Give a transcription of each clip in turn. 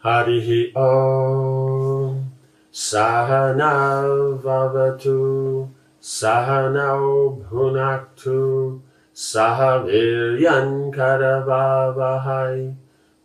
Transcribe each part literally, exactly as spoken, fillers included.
Harihi Om Sahana Vavatu Sahanau Bhunaktu Sahaviryan Karavavahai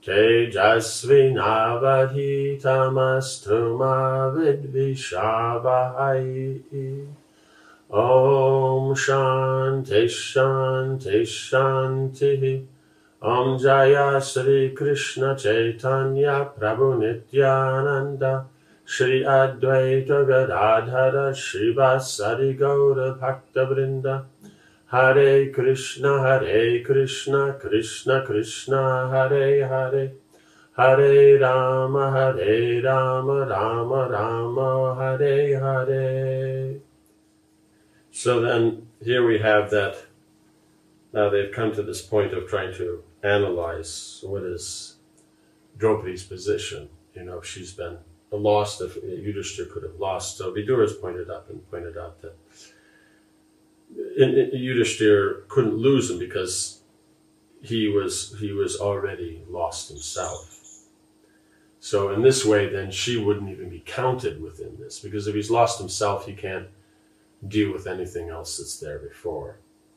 Tejasvinavadhitamastu ma vidvishavahai. Om Shanti Shanti Shanti. Om Jaya Sri Krishna Chaitanya Prabhu Nityananda Shri Advaita Gadadhara Srivasadi Gaura Bhakta Vrinda. Hare Krishna Hare Krishna Krishna Krishna Hare Hare Hare Rama Hare Rama Rama Rama Hare Hare. So then here we have that. Now they've come to this point of trying to analyze what is Draupadi's position. You know, she's been lost, if Yudhishthira could have lost. So Vidura has pointed up and pointed out that in, in, Yudhishthira couldn't lose him because he was he was already lost himself. So in this way, then she wouldn't even be counted within this, because if he's lost himself, he can't deal with anything else that's there before.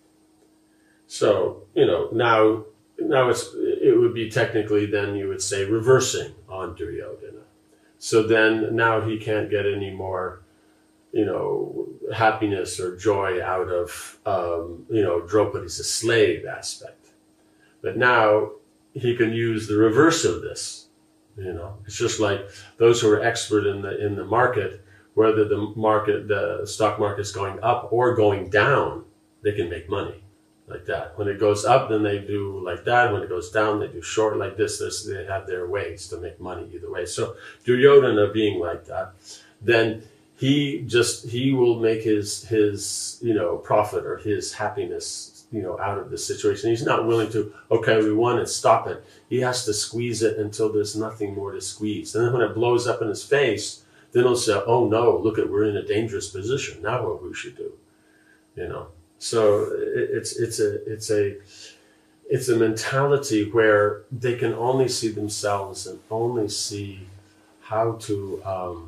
So, you know, now, now it's, it would be technically then you would say reversing on Duryodhana. So then now he can't get any more, you know, happiness or joy out of, um, you know, Draupadi's a slave aspect. But now he can use the reverse of this, you know. It's just like those who are expert in the, in the market, whether the market, the stock market is going up or going down, they can make money. Like that. When it goes up, then they do like that. When it goes down, they do short like this. This they have their ways to make money either way. So Duryodhana being like that, then he just he will make his his you know profit or his happiness you know out of this situation. He's not willing to, okay, we won it, stop it. He has to squeeze it until there's nothing more to squeeze. And then when it blows up in his face, then he'll say, oh no, look at, we're in a dangerous position. Now what we should do, you know. So it's it's a it's a it's a mentality where they can only see themselves and only see how to um,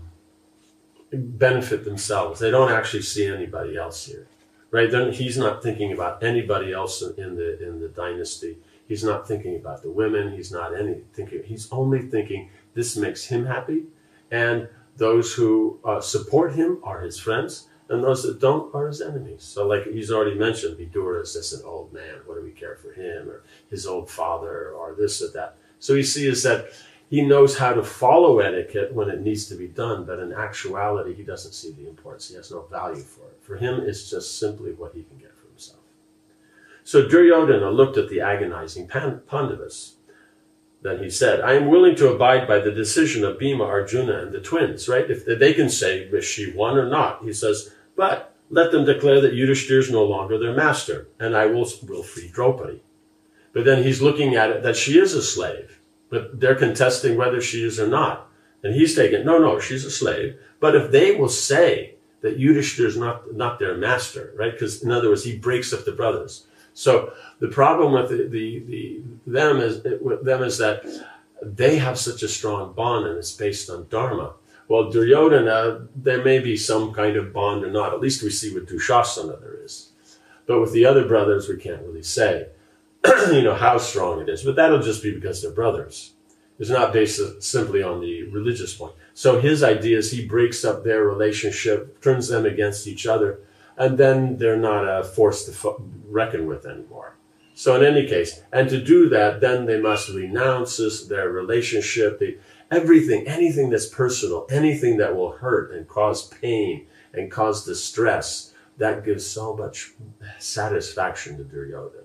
benefit themselves. They don't actually see anybody else here, right? Then he's not thinking about anybody else in the in the dynasty. He's not thinking about the women. He's not any thinking. He's only thinking this makes him happy, and those who uh, support him are his friends. And those that don't are his enemies. So like he's already mentioned, Vidura is just an old man. What do we care for him? Or his old father, or this or that. So you see is that he knows how to follow etiquette when it needs to be done, but in actuality, he doesn't see the importance. He has no value for it. For him, it's just simply what he can get for himself. So Duryodhana looked at the agonizing Pandavas. Then he said, I am willing to abide by the decision of Bhima, Arjuna, and the twins, right? If they can say, is she won or not? He says, but let them declare that Yudhishthira is no longer their master, and I will, will free Draupadi. But then he's looking at it that she is a slave, but they're contesting whether she is or not. And he's taking, no, no, she's a slave. But if they will say that Yudhishthira is not, not their master, right? Because in other words, he breaks up the brothers. So the problem with the, the, the them is with them is that they have such a strong bond, and it's based on dharma. Well, Duryodhana, there may be some kind of bond or not. At least we see with Dushasana there is. But with the other brothers, we can't really say, you know, how strong it is. But that'll just be because they're brothers. It's not based simply on the religious point. So his idea is he breaks up their relationship, turns them against each other, and then they're not a force to reckon with anymore. So in any case, and to do that, then they must renounce this, their relationship, the, everything, anything that's personal, anything that will hurt and cause pain and cause distress, that gives so much satisfaction to Duryodhana.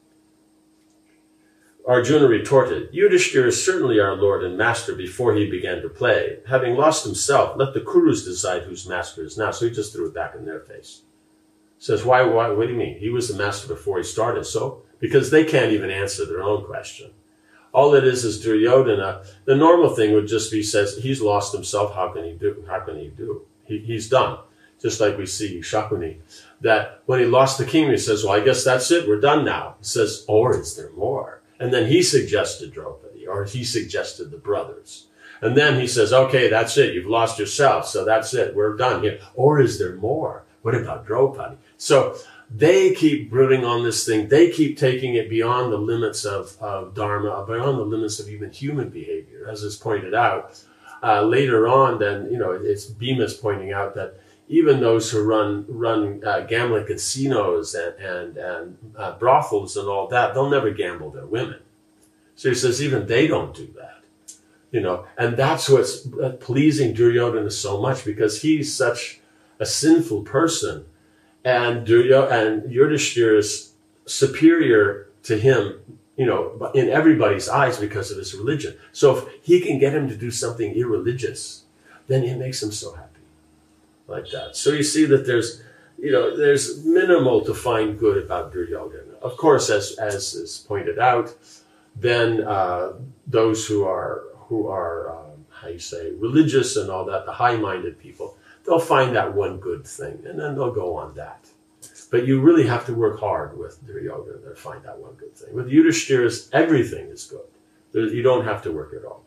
Arjuna retorted, Yudhishthira is certainly our lord and master before he began to play. Having lost himself, let the Kurus decide whose master is now. So he just threw it back in their face. Says, why, why, what do you mean? He was the master before he started. So, because they can't even answer their own question. All it is is Duryodhana. The normal thing would just be, says, he's lost himself. How can he do? How can he do? He, he's done. Just like we see Shakuni, that when he lost the kingdom, he says, well, I guess that's it. We're done now. He says, or is there more? And then he suggested Draupadi, or he suggested the brothers. And then he says, okay, that's it. You've lost yourself. So that's it. We're done here. Or is there more? What about Draupadi? So they keep brooding on this thing. They keep taking it beyond the limits of, of Dharma, beyond the limits of even human behavior, as is pointed out. Uh, later on, then, you know, it's Bhima's pointing out that even those who run run uh, gambling casinos and, and, and uh, brothels and all that, they'll never gamble their women. So he says even they don't do that. You know, and that's what's pleasing Duryodhana so much, because he's such a sinful person. And Duryodhana, and Yudhishthira is superior to him, you know, in everybody's eyes because of his religion. So if he can get him to do something irreligious, then it makes him so happy, like that. So you see that there's, you know, there's minimal to find good about Duryodhana. Of course, as as is pointed out, then uh, those who are who are um, how you say religious and all that, the high-minded people, they'll find that one good thing, and then they'll go on that. But you really have to work hard with Duryodhana to find that one good thing. With Yudhishthira, everything is good. There, you don't have to work at all.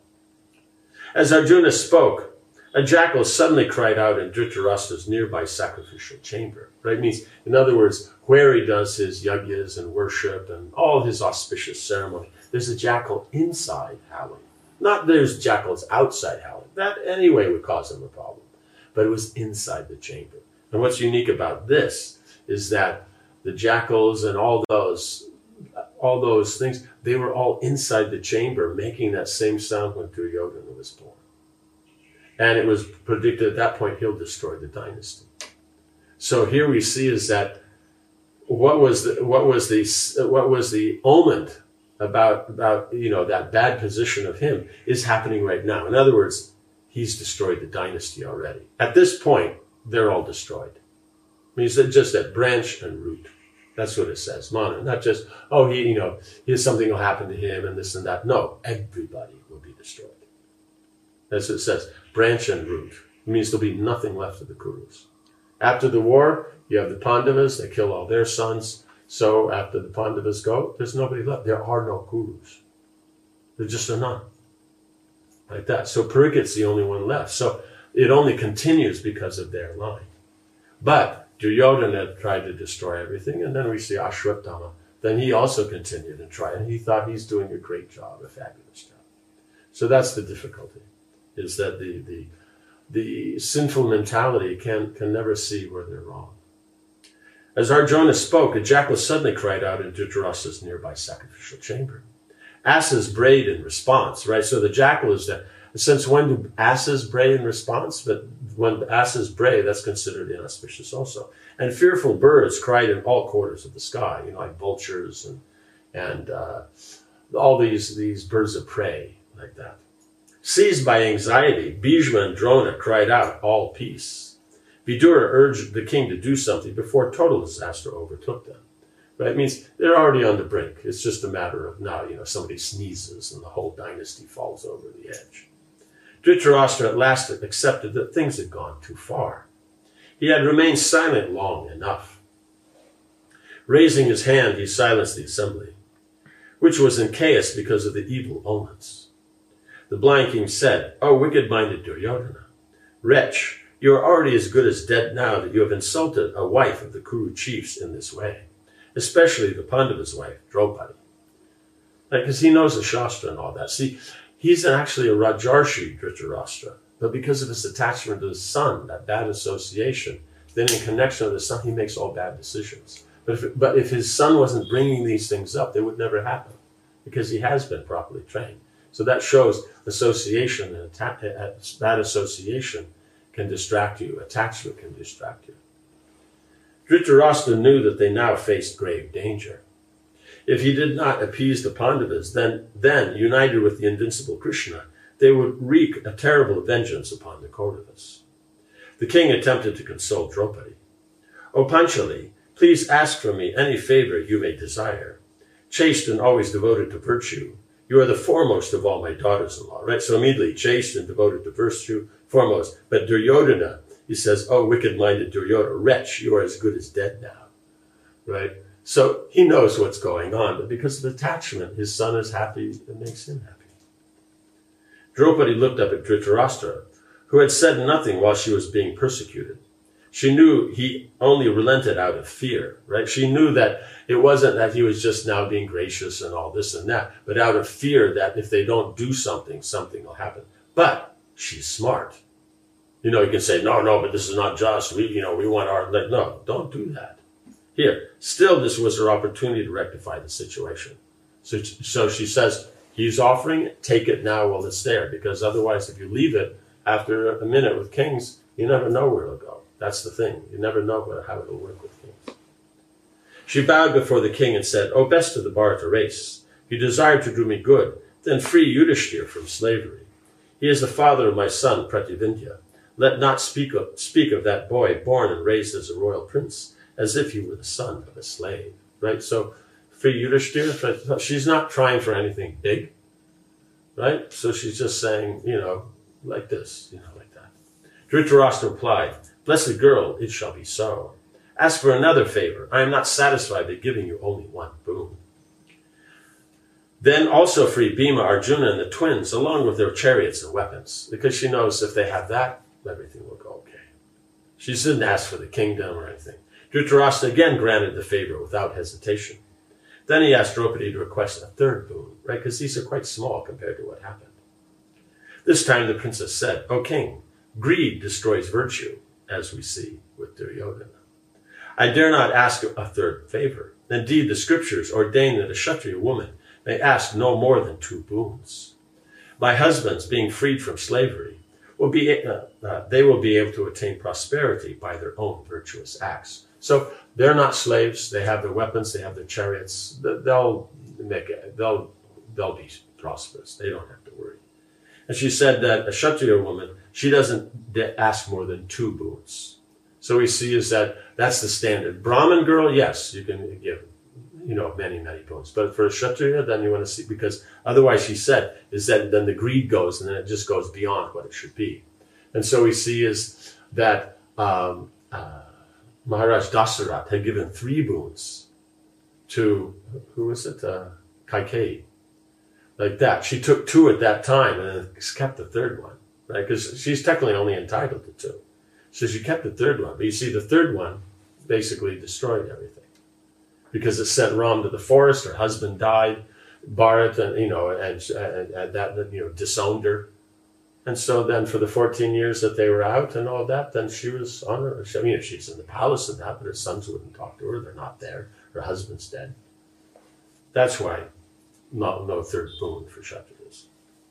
As Arjuna spoke, a jackal suddenly cried out in Dhritarashtra's nearby sacrificial chamber. Right? It means, in other words, where he does his yajnas and worship and all his auspicious ceremony, there's a jackal inside howling. Not there's jackals outside howling. That anyway would cause him a problem. But it was inside the chamber. And what's unique about this is that the jackals and all those, all those things, they were all inside the chamber, making that same sound when Duryodhana was born. And it was predicted at that point he'll destroy the dynasty. So here we see is that what was the what was the what was the omen about about you know that bad position of him is happening right now. In other words, he's destroyed the dynasty already. At this point, they're all destroyed. I mean, it's just that branch and root. That's what it says. Mana, not just, oh, he, you know, here's something will happen to him and this and that. No, everybody will be destroyed. That's what it says. Branch and root. It means there'll be nothing left of the Kurus. After the war, you have the Pandavas. They kill all their sons. So after the Pandavas go, there's nobody left. There are no Kurus. There just are none. Like that. So Parikit's the only one left. So it only continues because of their line. But Duryodhana tried to destroy everything, and then we see Ashwatthama. Then he also continued and tried, and he thought he's doing a great job, a fabulous job. So that's the difficulty, is that the the the sinful mentality can can never see where they're wrong. As Arjuna spoke, a jackal suddenly cried out in Dhritarashtra's nearby sacrificial chamber. Asses brayed in response, right? So the jackal is there. Since when do asses bray in response? But when asses bray, that's considered inauspicious also. And fearful birds cried in all quarters of the sky, you know, like vultures and and uh, all these, these birds of prey, like that. Seized by anxiety, Bhishma and Drona cried out, all peace. Vidura urged the king to do something before total disaster overtook them. Right? It means they're already on the brink. It's just a matter of now, you know, somebody sneezes and the whole dynasty falls over the edge. Dhritarashtra at last accepted that things had gone too far. He had remained silent long enough. Raising his hand, he silenced the assembly, which was in chaos because of the evil omens. The blind king said, O wicked-minded Duryodhana, wretch, you are already as good as dead now that you have insulted a wife of the Kuru chiefs in this way, especially the Pandava's wife, Draupadi. Because he knows the Shastra and all that. See, he's actually a Rajarshi, Dhritarashtra, but because of his attachment to his son, that bad association, then in connection with his son, he makes all bad decisions. But if, but if his son wasn't bringing these things up, they would never happen, because he has been properly trained. So that shows association, and bad association can distract you. Attachment can distract you. Dhritarashtra knew that they now faced grave danger. If he did not appease the Pandavas, then, then, united with the invincible Krishna, they would wreak a terrible vengeance upon the Kauravas. The king attempted to console Draupadi. O Panchali, please ask from me any favor you may desire. Chaste and always devoted to virtue, you are the foremost of all my daughters-in-law, right? So immediately, chaste and devoted to virtue, foremost. But Duryodhana, he says, oh, wicked-minded Duryodhana, wretch, you are as good as dead now, right? So he knows what's going on, but because of attachment, his son is happy, it makes him happy. Draupadi looked up at Dhritarashtra, who had said nothing while she was being persecuted. She knew he only relented out of fear, right? She knew that it wasn't that he was just now being gracious and all this and that, but out of fear that if they don't do something, something will happen. But she's smart. You know, you can say, no, no, but this is not just. We, you know, we want our, no, don't do that. Here, still, this was her opportunity to rectify the situation. So, so she says, he's offering it, take it now while it's there, because otherwise, if you leave it after a minute with kings, you never know where it'll go. That's the thing. You never know how it'll work with kings. She bowed before the king and said, O best of the Bharata race, if you desire to do me good, then free Yudhishthira from slavery. He is the father of my son, Prativindya. Let not speak of, speak of that boy born and raised as a royal prince, as if he were the son of a slave. Right? So, free Yudhishthira, she's not trying for anything big. Right? So she's just saying, you know, like this, you know, like that. Dhritarashtra replied, Blessed girl, it shall be so. Ask for another favor. I am not satisfied with giving you only one boon. Then also free Bhima, Arjuna, and the twins, along with their chariots and weapons, because she knows if they have that, everything will go okay. She didn't ask for the kingdom or anything. Dhritarashtra again granted the favor without hesitation. Then he asked Draupadi to request a third boon, right? Because these are quite small compared to what happened. This time the princess said, O king, greed destroys virtue, as we see with Duryodhana. I dare not ask a third favor. Indeed, the scriptures ordain that a Kshatriya woman may ask no more than two boons. My husbands, being freed from slavery, will be uh, uh, they will be able to attain prosperity by their own virtuous acts. So they're not slaves. They have their weapons. They have their chariots. They'll make it. They'll they'll be prosperous. They don't have to worry. And she said that a Kshatriya woman, she doesn't ask more than two boons. So we see is that that's the standard. Brahmin girl, yes, you can give, you know, many, many boons. But for a Kshatriya, then you want to see, because otherwise she said, is that then the greed goes and then it just goes beyond what it should be. And so we see is that um, uh, Maharaj Dasarath had given three boons to, who was it? Uh, Kaikeyi. Like that. She took two at that time and then kept the third one, right? Because she's technically only entitled to two. So she kept the third one. But you see, the third one basically destroyed everything. Because it sent Ram to the forest, her husband died, Bharat, and, you know, and, and, and that, you know, disowned her. And so then for the fourteen years that they were out and all that, then she was on her, I mean, she's in the palace and that, but her sons wouldn't talk to her. They're not there. Her husband's dead. That's why no, no third boon for Kshatriyas.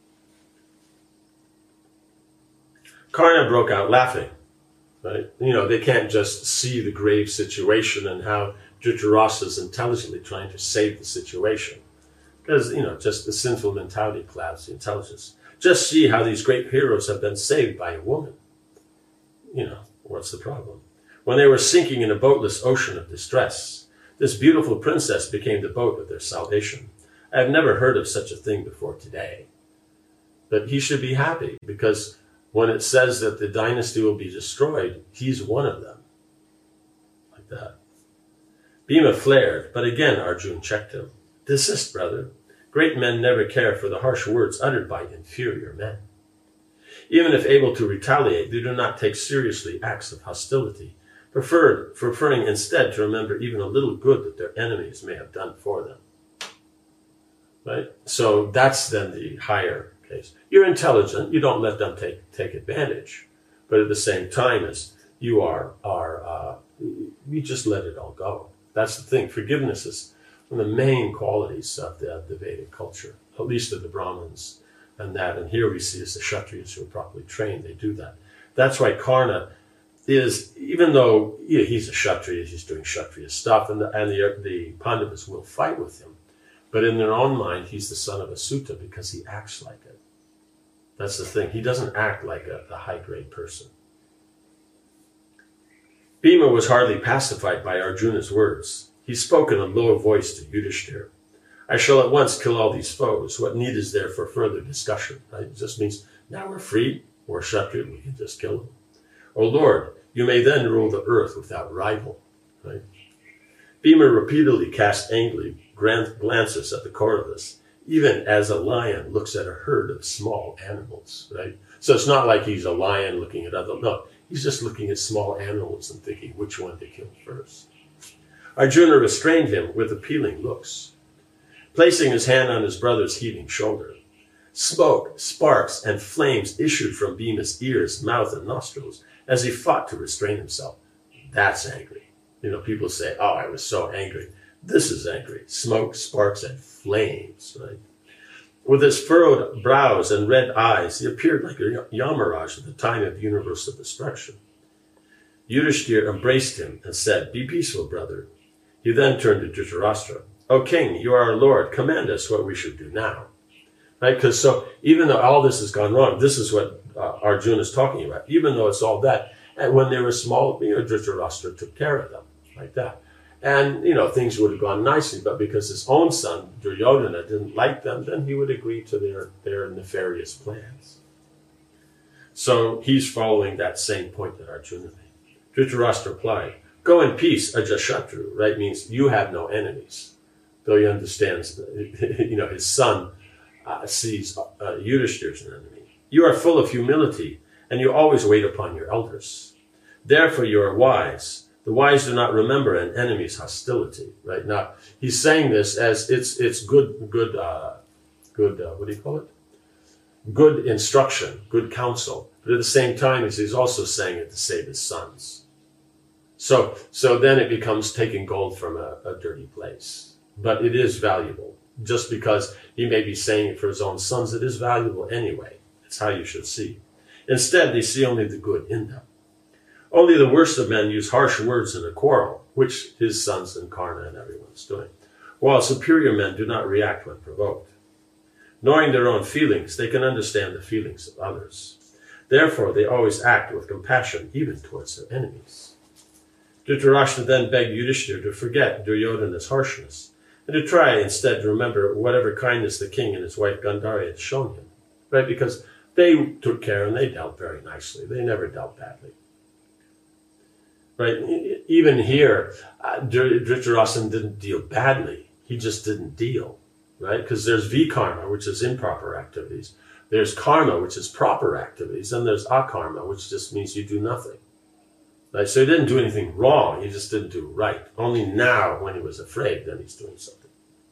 Karna broke out laughing. Right? You know, they can't just see the grave situation and how Dhritarashtra is intelligently trying to save the situation. Because, you know, just the sinful mentality clouds the intelligence. Just see how these great heroes have been saved by a woman. You know, what's the problem? When they were sinking in a boatless ocean of distress, this beautiful princess became the boat of their salvation. I have never heard of such a thing before today. But he should be happy, because when it says that the dynasty will be destroyed, he's one of them. Like that. Bhima flared, but again Arjuna checked him. Desist, brother. Great men never care for the harsh words uttered by inferior men. Even if able to retaliate, they do not take seriously acts of hostility, preferred, preferring instead to remember even a little good that their enemies may have done for them. Right? So that's then the higher case. You're intelligent. You don't let them take, take advantage. But at the same time as you are, are uh, you just let it all go. That's the thing. Forgiveness is one of the main qualities of the, the Vedic culture, at least of the Brahmins and that. And here we see as the Kshatriyas who are properly trained, they do that. That's why Karna is, even though yeah, he's a Kshatriya, he's doing Kshatriya stuff, and the, and the, the Pandavas will fight with him. But in their own mind, he's the son of a Sutta because he acts like it. That's the thing. He doesn't act like a, a high-grade person. Bhima was hardly pacified by Arjuna's words. He spoke in a low voice to Yudhishthira. I shall at once kill all these foes. What need is there for further discussion? Right? It just means now we're free. We're Kshatriya. We can just kill them. O Lord, you may then rule the earth without rival. Right? Bhima repeatedly cast angry glances at the Kauravas, even as a lion looks at a herd of small animals, right? So it's not like he's a lion looking at other, no, he's just looking at small animals and thinking which one to kill first. Arjuna restrained him with appealing looks, placing his hand on his brother's heaving shoulder. Smoke, sparks, and flames issued from Bhima's ears, mouth, and nostrils as he fought to restrain himself. That's angry. You know, people say, oh, I was so angry. This is angry. Smoke, sparks, and flames, right? With his furrowed brows and red eyes, he appeared like a Yamaraj at the time of universal destruction. Yudhishthira embraced him and said, be peaceful, brother. He then turned to Dhritarashtra. O king, you are our lord. Command us what we should do now. Right? Because so even though all this has gone wrong, this is what uh, Arjuna is talking about. Even though it's all that, and when they were small, you know, Dhritarashtra took care of them like that. And, you know, things would have gone nicely, but because his own son, Duryodhana, didn't like them, then he would agree to their, their nefarious plans. So he's following that same point that Arjuna made. Dhritarashtra replied, go in peace, Ajashatru, right, means you have no enemies. Though he understands, you know, his son uh, sees uh, Yudhishthira as an enemy. You are full of humility, and you always wait upon your elders. Therefore you are wise. The wise do not remember an enemy's hostility, right? Now, he's saying this as it's it's good, good, uh, good, uh, what do you call it? Good instruction, good counsel. But at the same time, he's also saying it to save his sons. So, so then it becomes taking gold from a, a dirty place. But it is valuable. Just because he may be saying it for his own sons, it is valuable anyway. It's how you should see. Instead, they see only the good in them. Only the worst of men use harsh words in a quarrel, which his sons and Karna and everyone's doing, while superior men do not react when provoked. Knowing their own feelings, they can understand the feelings of others. Therefore, they always act with compassion, even towards their enemies. Dhritarashtra then begged Yudhishthira to forget Duryodhana's harshness, and to try instead to remember whatever kindness the king and his wife Gandhari had shown him, right? Because they took care and they dealt very nicely. They never dealt badly. Right? Even here, uh, Dhritarashtra didn't deal badly. He just didn't deal, right? Because there's vikarma, which is improper activities. There's karma, which is proper activities. And there's akarma, which just means you do nothing. Right? So he didn't do anything wrong. He just didn't do right. Only now, when he was afraid, then he's doing something.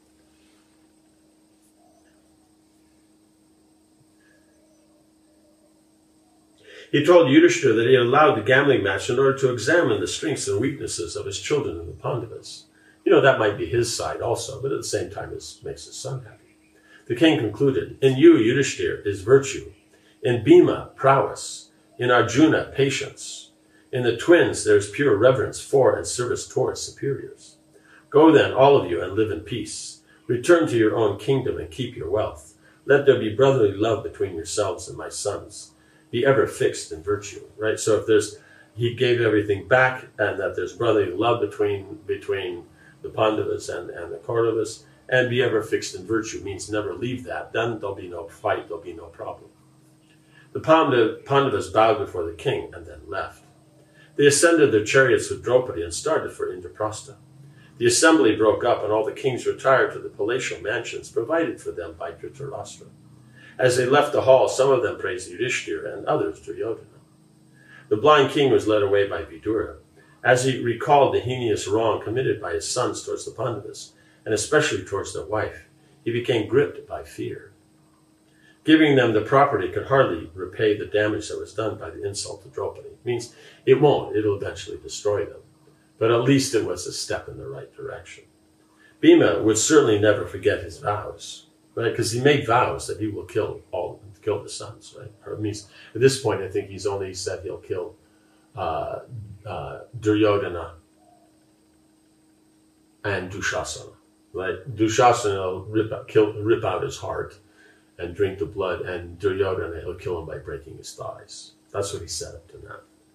He told Yudhishthira that he had allowed the gambling match in order to examine the strengths and weaknesses of his children and the Pandavas. You know, that might be his side also, but at the same time, it makes his son happy. The king concluded, in you, Yudhishthira, is virtue. In Bhima, prowess. In Arjuna, patience. In the twins, there is pure reverence for and service towards superiors. Go then, all of you, and live in peace. Return to your own kingdom and keep your wealth. Let there be brotherly love between yourselves and my sons. Be ever fixed in virtue, right? So if there's, he gave everything back, and that there's brotherly love between between the Pandavas and, and the Kauravas, and be ever fixed in virtue means never leave that. Then there'll be no fight, there'll be no problem. The Pandavas bowed before the king and then left. They ascended their chariots with Draupadi and started for Indraprastha. The assembly broke up, and all the kings retired to the palatial mansions provided for them by Dhritarashtra. As they left the hall, some of them praised Yudhishthira and others Duryodhana. The blind king was led away by Vidura. As he recalled the heinous wrong committed by his sons towards the Pandavas, and especially towards their wife, he became gripped by fear. Giving them the property could hardly repay the damage that was done by the insult to Draupadi. It means it won't, it'll eventually destroy them. But at least it was a step in the right direction. Bhima would certainly never forget his vows. Right, because he made vows that he will kill all, kill the sons. Right, or it means at this point, I think he's only said he'll kill uh, uh, Duryodhana and Dushasana. Right, Dushasana will rip out, kill, rip out his heart and drink the blood, and Duryodhana he'll kill him by breaking his thighs. That's what he said up to now.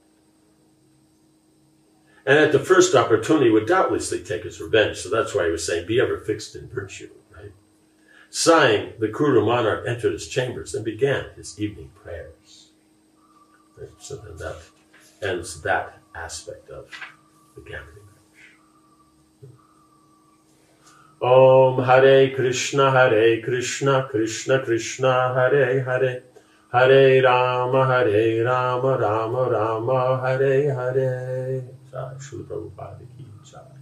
And at the first opportunity, he would doubtlessly take his revenge. So that's why he was saying, "Be ever fixed in virtue." Right. Sighing, the Kuru monarch entered his chambers and began his evening prayers. Right? So then that ends that aspect of the gambling match. Om Hare Krishna, Hare Krishna, Krishna Krishna, Hare Hare, Hare Rama, Hare Rama, Rama Rama, Hare Hare. Jai Srila Prabhupada ki jai.